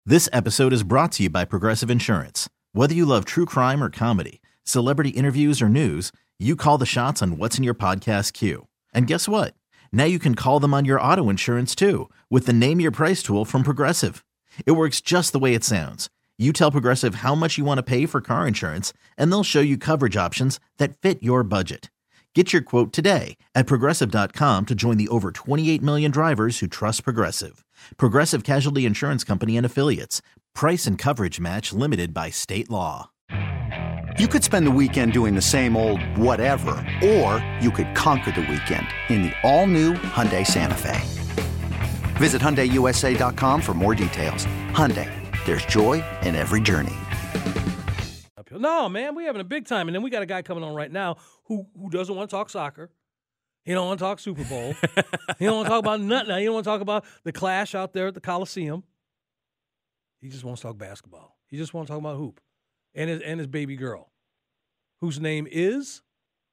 This episode is brought to you by Progressive Insurance. Whether you love true crime or comedy, celebrity interviews or news, you call the shots on what's in your podcast queue. And guess what? Now you can call them on your auto insurance too with the Name Your Price tool from Progressive. It works just the way it sounds. You tell Progressive how much you want to pay for car insurance, and they'll show you coverage options that fit your budget. Get your quote today at Progressive.com to join the over 28 million drivers who trust Progressive. Progressive Casualty Insurance Company and Affiliates. Price and coverage match limited by state law. You could spend the weekend doing the same old whatever, or you could conquer the weekend in the all-new Hyundai Santa Fe. Visit HyundaiUSA.com for more details. Hyundai, there's joy in every journey. No, man, we're having a big time. And then we got a guy coming on right now who doesn't want to talk soccer. He don't want to talk Super Bowl. He don't want to talk about nothing. He don't want to talk about the clash out there at the Coliseum. He just wants to talk basketball. He just wants to talk about hoop and his baby girl, whose name is?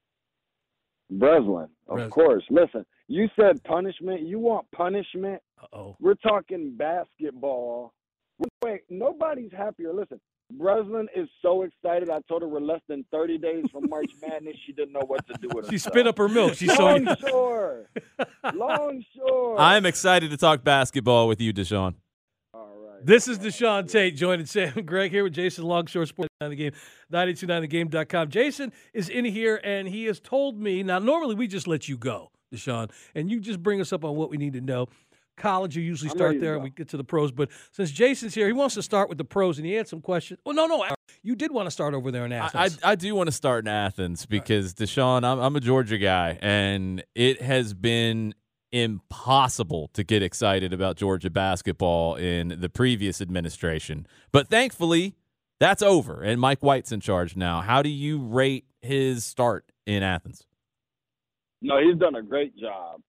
Breslin, of course. Listen, you said punishment. You want punishment? Uh-oh. We're talking basketball. Wait, nobody's happier. Listen, Breslin is so excited. I told her we're less than 30 days from March Madness. She didn't know what to do with herself. She spit up her milk. She's Longshore. Longshore. I'm excited to talk basketball with you, Deshaun. All right. This is Deshaun Tate, joining Sam and Greg here with Jason Longshore, Sports 9 the Game, 929thegame.com. Jason is in here, and he has told me, now normally we just let you go, Deshaun, and you just bring us up on what we need to know. College, you usually start there and we get to the pros. But since Jason's here, he wants to start with the pros, and he had some questions. Well, no, you did want to start over there in Athens. I do want to start in Athens because, Deshaun, I'm a Georgia guy, and it has been impossible to get excited about Georgia basketball in the previous administration. But thankfully, that's over, and Mike White's in charge now. How do you rate his start in Athens? No, he's done a great job.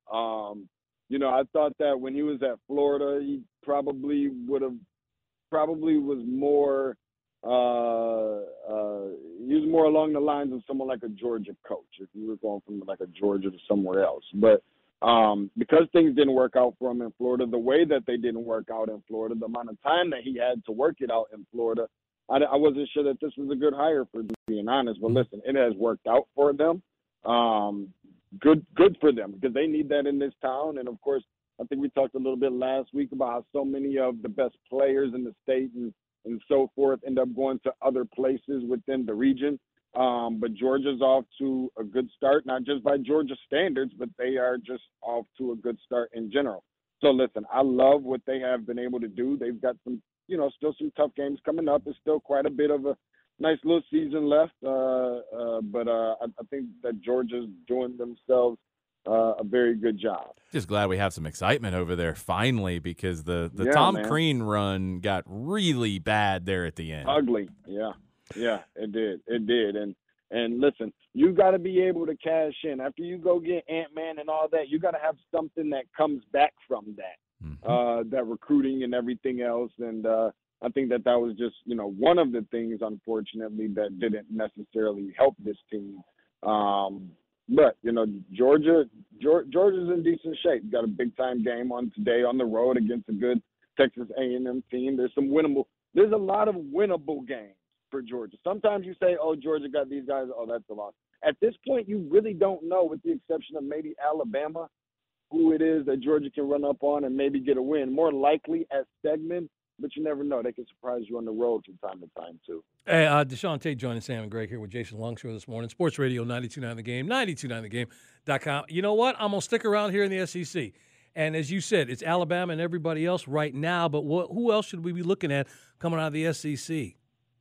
I thought that when he was at Florida, he probably was more he was more along the lines of someone like a Georgia coach, if you were going from like a Georgia to somewhere else. But because things didn't work out for him in Florida, the way that they didn't work out in Florida, the amount of time that he had to work it out in Florida, I wasn't sure that this was a good hire for them, being honest. But listen, it has worked out for them. Good for them because they need that in this town. And, of course, I think we talked a little bit last week about how so many of the best players in the state and so forth end up going to other places within the region. But Georgia's off to a good start, not just by Georgia standards, but they are just off to a good start in general. So, listen, I love what they have been able to do. They've got some, still some tough games coming up. There's still quite a bit of a nice little season left, but I think that Georgia's doing themselves a very good job. Just glad we have some excitement over there finally because the Tom Crean run got really bad there at the end. Ugly, yeah, it did. And listen, you got to be able to cash in after you go get Ant-Man and all that. You got to have something that comes back from that, that recruiting and everything else, and. I think that was just, one of the things, unfortunately, that didn't necessarily help this team. But, Georgia's in decent shape. Got a big-time game on today on the road against a good Texas A&M team. There's a lot of winnable games for Georgia. Sometimes you say, oh, Georgia got these guys. Oh, that's a loss. At this point, you really don't know, with the exception of maybe Alabama, who it is that Georgia can run up on and maybe get a win. More likely at Stegman. But you never know. They can surprise you on the road from time to time, too. Hey, Deshaun Tate joining Sam and Greg here with Jason Longshore this morning. Sports Radio 92.9 The Game, 92.9thegame.com. You know what? I'm going to stick around here in the SEC. And as you said, it's Alabama and everybody else right now. But who else should we be looking at coming out of the SEC?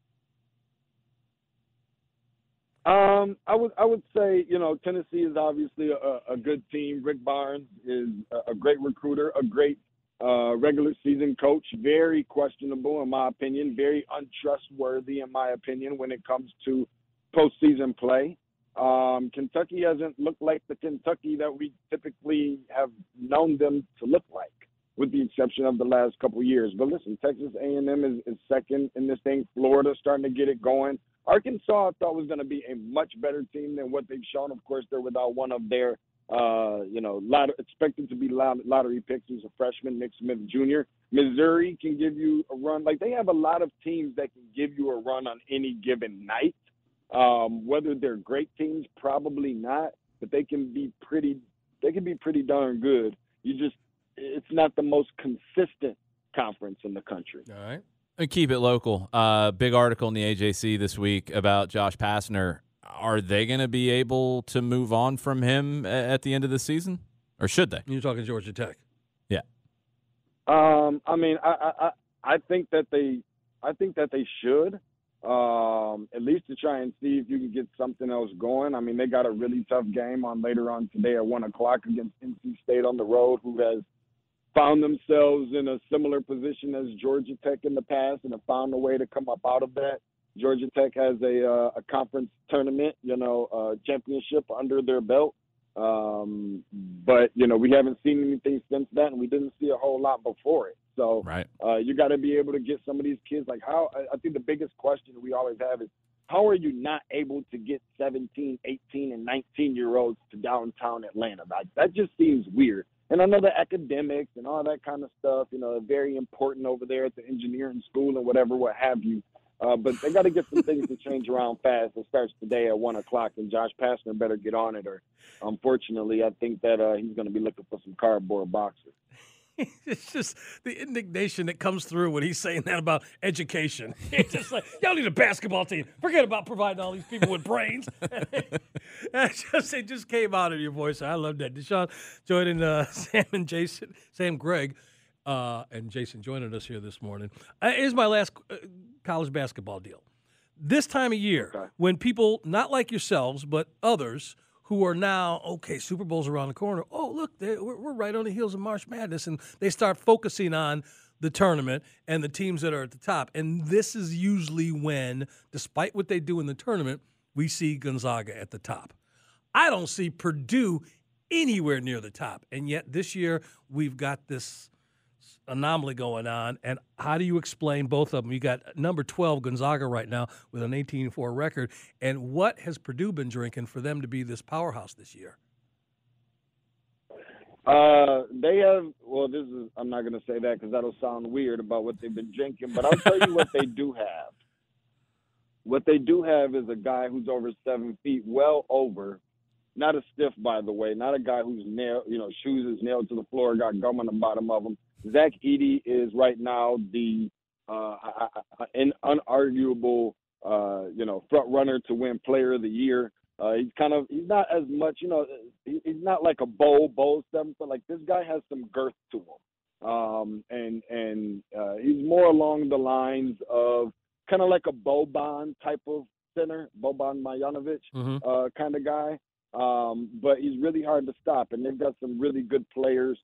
I would say, Tennessee is obviously a good team. Rick Barnes is a great recruiter, a great regular season coach, very questionable in my opinion, very untrustworthy in my opinion when it comes to postseason play. Kentucky hasn't looked like the Kentucky that we typically have known them to look like, with the exception of the last couple of years. But listen, Texas A&M is second in this thing. Florida's starting to get it going. Arkansas, I thought, was going to be a much better team than what they've shown. Of course, they're without one of their Expected to be lottery picks. He's a freshman, Nick Smith Jr. Missouri can give you a run. Like, they have a lot of teams that can give you a run on any given night. Whether they're great teams, probably not, but they can be pretty darn good. It's not the most consistent conference in the country. All right. And keep it local. Big article in the AJC this week about Josh Pastner. Are they going to be able to move on from him at the end of the season, or should they? You're talking Georgia Tech. Yeah. I think that they should, at least to try and see if you can get something else going. I mean, they got a really tough game later on today at 1:00 against NC State on the road, who has found themselves in a similar position as Georgia Tech in the past and have found a way to come up out of that. Georgia Tech has a conference tournament, championship under their belt. But, we haven't seen anything since that, and we didn't see a whole lot before it. So right. You got to be able to get some of these kids. Like, I think the biggest question we always have is, how are you not able to get 17, 18, and 19-year-olds to downtown Atlanta? Like, that just seems weird. And I know the academics and all that kind of stuff, very important over there at the engineering school and what have you. But they got to get some things to change around fast. It starts today at 1:00, and Josh Pastner better get on it, or unfortunately, I think that he's going to be looking for some cardboard boxes. It's just the indignation that comes through when he's saying that about education. It's just like, y'all need a basketball team. Forget about providing all these people with brains. It just came out of your voice. I love that. Deshaun joining Sam and Jason, Sam Greg, and Jason joining us here this morning. Here's my last college basketball deal. This time of year, when people, not like yourselves, but others, who are now, Super Bowl's around the corner. Oh, look, we're right on the heels of March Madness. And they start focusing on the tournament and the teams that are at the top. And this is usually when, despite what they do in the tournament, we see Gonzaga at the top. I don't see Purdue anywhere near the top. And yet this year we've got this anomaly going on. And how do you explain both of them? You got number 12 Gonzaga right now with an 18-4 record. And what has Purdue been drinking for them to be this powerhouse this year? They have, I'm not going to say that because that'll sound weird about what they've been drinking, but I'll tell you what they do have. What they do have is a guy who's over 7 feet, well over, not a stiff, by the way, not a guy whose shoes is nailed to the floor, got gum on the bottom of them. Zach Edey is right now the unarguable, front runner to win Player of the Year. He's not as much, he's not like a Bo 7 foot. Like, this guy has some girth to him. And he's more along the lines of kind of like a Boban type of center, Boban Marjanovic kind of guy. But he's really hard to stop. And they've got some really good players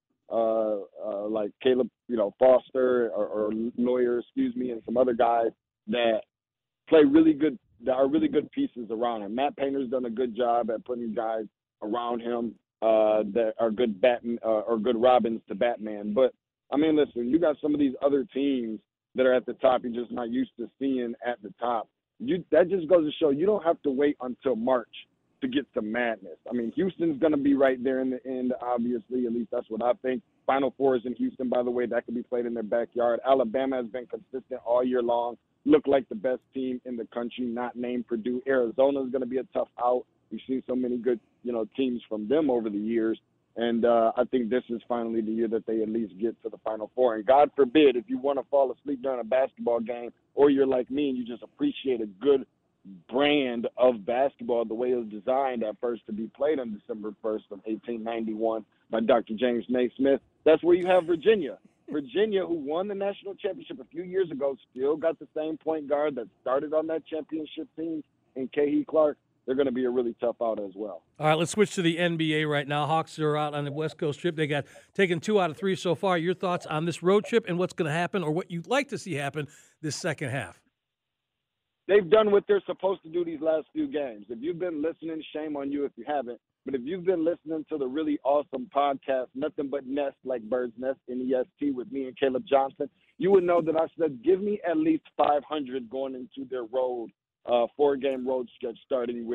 like Caleb, Foster or Lawyer, and some other guys that play really good, that are really good pieces around him. Matt Painter's done a good job at putting guys around him that are good or good Robins to Batman. But I mean, listen, you got some of these other teams that are at the top you're just not used to seeing at the top. That just goes to show you don't have to wait until March to get some madness. I mean, Houston's going to be right there in the end, obviously. At least that's what I think. Final Four is in Houston, by the way. That could be played in their backyard. Alabama has been consistent all year long. Look like the best team in the country, not named Purdue. Arizona is going to be a tough out. We've seen so many good, teams from them over the years. And I think this is finally the year that they at least get to the Final Four. And God forbid, if you want to fall asleep during a basketball game, or you're like me and you just appreciate a good brand of basketball, the way it was designed at first to be played on December 1st of 1891 by Dr. James Naismith, that's where you have Virginia. Virginia, who won the national championship a few years ago, still got the same point guard that started on that championship team in Kahie Clark. They're going to be a really tough out as well. All right, let's switch to the NBA right now. Hawks are out on the West Coast trip. They got taken 2 out of 3 so far. Your thoughts on this road trip and what's going to happen, or what you'd like to see happen this second half? They've done what they're supposed to do these last few games. If you've been listening, shame on you if you haven't. But if you've been listening to the really awesome podcast, Nothing But Nest, like Bird's Nest, N-E-S-T, with me and Caleb Johnson, you would know that I said, give me at least 500 going into their road, 4-game road stretch, starting with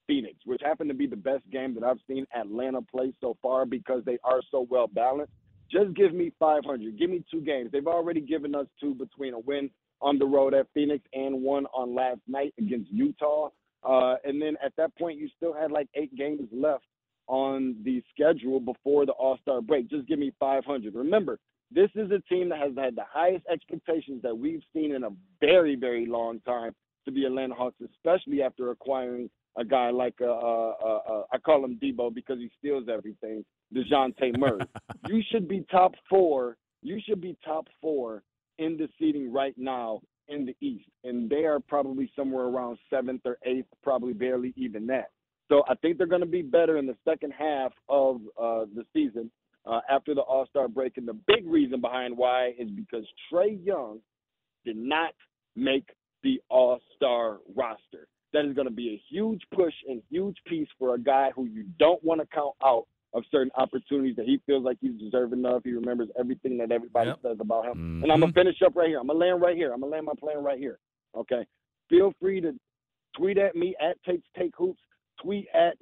Phoenix, which happened to be the best game that I've seen Atlanta play so far because they are so well balanced. Just give me 500. Give me 2 games. They've already given us 2 between a win on the road at Phoenix and 1 on last night against Utah. And then at that point, you still had like 8 games left on the schedule before the All-Star break. Just give me 500. Remember, this is a team that has had the highest expectations that we've seen in a very, very long time to the Atlanta Hawks, especially after acquiring a guy like, I call him Debo because he steals everything, DeJounte Murray. You should be top 4. You should be top 4 in the seeding right now in the East. And they are probably somewhere around 7th or 8th, probably barely even that. So I think they're going to be better in the second half of the season after the All-Star break. And the big reason behind why is because Trae Young did not make the All-Star roster. That is going to be a huge push and huge piece for a guy who you don't want to count out of certain opportunities that he feels like he's deserving of. He remembers everything that everybody says about him. Mm-hmm. And I'm going to finish up right here. I'm going to land right here. I'm going to land my plan right here. Okay? Feel free to tweet at me at Take Hoops. Tweet at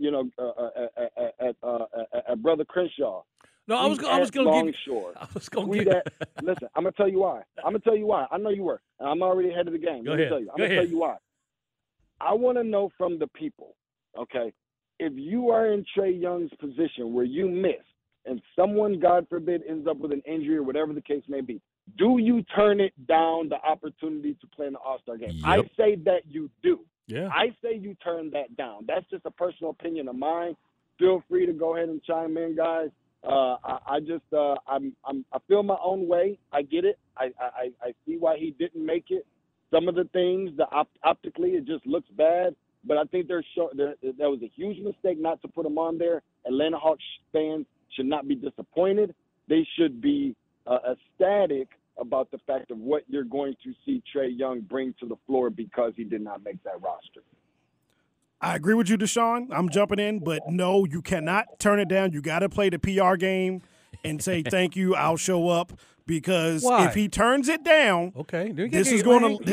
at Brother Crenshaw. No, I was going to tweet at. Listen, I'm gonna tell you why. I know you were. And I'm already ahead of the game. Go ahead. I'm gonna tell you why. I want to know from the people. Okay, if you are in Trae Young's position where you miss, and someone, God forbid, ends up with an injury or whatever the case may be, do you turn it down the opportunity to play in the All-Star game? Yep. I say that you do. Yeah. I say you turn that down. That's just a personal opinion of mine. Feel free to go ahead and chime in, guys. I feel my own way. I get it. I see why he didn't make it. Some of the things, optically, it just looks bad. But I think there was a huge mistake not to put him on there. Atlanta Hawks fans should not be disappointed. They should be ecstatic about the fact of what you're going to see Trae Young bring to the floor because he did not make that roster. I agree with you, Deshaun. I'm jumping in, but no, you cannot turn it down. You got to play the PR game and say, thank you, I'll show up. Because if he turns it down, this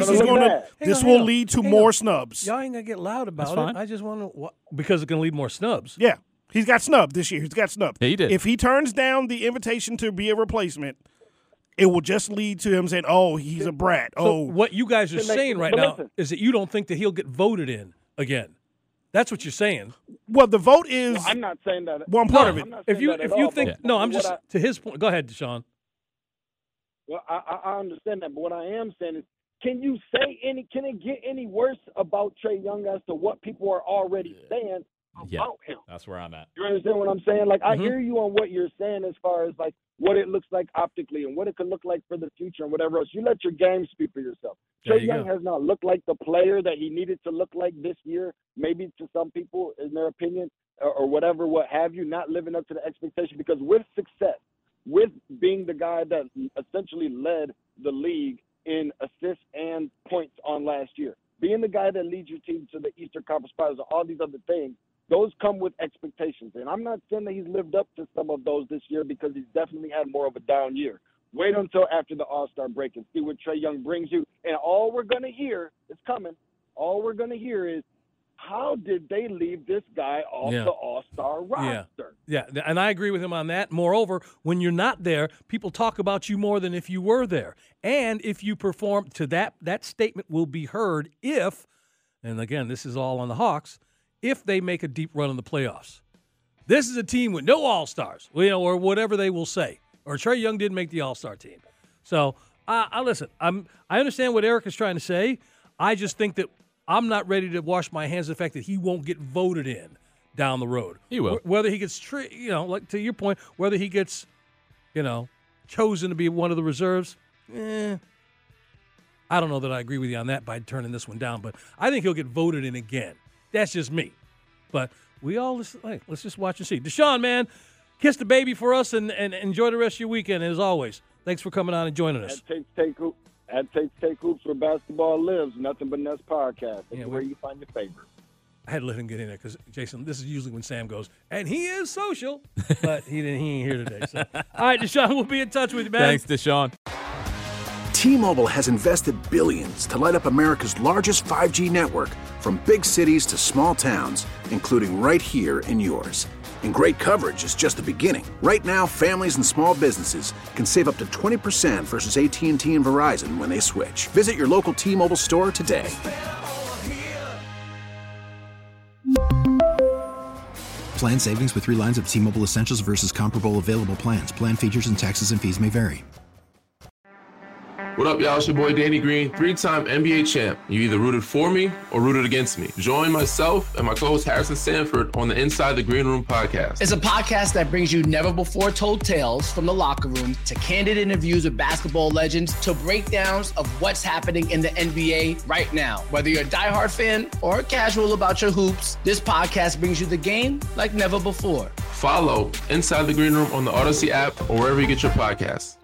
will lead to more snubs. Y'all ain't gonna get loud about it. I just want to because it's gonna lead more snubs. Yeah, he's got snubbed this year. He's got snubbed. Yeah, he did. If he turns down the invitation to be a replacement, it will just lead to him saying, "Oh, he's a brat." So what you guys are saying right now is that you don't think that he'll get voted in again. That's what you're saying. Well, the vote is. Well, I'm not saying that. One part of it. If you think I'm just to his point. Go ahead, Deshaun. Well, I understand that, but what I am saying is, can it get any worse about Trae Young as to what people are already saying about him? That's where I'm at. You understand what I'm saying? Like, I hear you on what you're saying as far as, like, what it looks like optically and what it could look like for the future and whatever else. You let your game speak for yourself. Trae Young has not looked like the player that he needed to look like this year, maybe to some people, in their opinion, or whatever, what have you, not living up to the expectation. Because with success, with being the guy that essentially led the league in assists and points on last year, being the guy that leads your team to the Eastern Conference Finals and all these other things, those come with expectations. And I'm not saying that he's lived up to some of those this year because he's definitely had more of a down year. Wait until after the All-Star break and see what Trae Young brings you. And all we're going to hear is coming. All we're going to hear is, how did they leave this guy off the All-Star roster? Yeah, and I agree with him on that. Moreover, when you're not there, people talk about you more than if you were there. And if you perform to that statement will be heard if, and again, this is all on the Hawks, if they make a deep run in the playoffs. This is a team with no All-Stars, or whatever they will say. Or Trae Young didn't make the All-Star team. So, I listen, I understand what Eric is trying to say. I just think that I'm not ready to wash my hands of the fact that he won't get voted in down the road. He will. Whether he gets, like to your point, whether he gets, chosen to be one of the reserves, I don't know that I agree with you on that by turning this one down. But I think he'll get voted in again. That's just me. But let's just watch and see. Deshaun, man, kiss the baby for us and enjoy the rest of your weekend. And as always, thanks for coming on and joining us. Take Hoops where basketball lives. Nothing but Nest podcast. Where you find your favorite. I had to let him get in there because, Jason, this is usually when Sam goes, and he is social, but he ain't here today. So, all right, Deshaun, we'll be in touch with you, man. Thanks, Deshaun. T-Mobile has invested billions to light up America's largest 5G network, from big cities to small towns, including right here in yours. And great coverage is just the beginning. Right now, families and small businesses can save up to 20% versus AT&T and Verizon when they switch. Visit your local T-Mobile store today. Plan savings with 3 lines of T-Mobile Essentials versus comparable available plans. Plan features and taxes and fees may vary. What up, y'all? It's your boy Danny Green, 3-time NBA champ. You either rooted for me or rooted against me. Join myself and my co-host Harrison Sanford on the Inside the Green Room podcast. It's a podcast that brings you never-before-told tales from the locker room to candid interviews with basketball legends to breakdowns of what's happening in the NBA right now. Whether you're a diehard fan or casual about your hoops, this podcast brings you the game like never before. Follow Inside the Green Room on the Odyssey app or wherever you get your podcasts.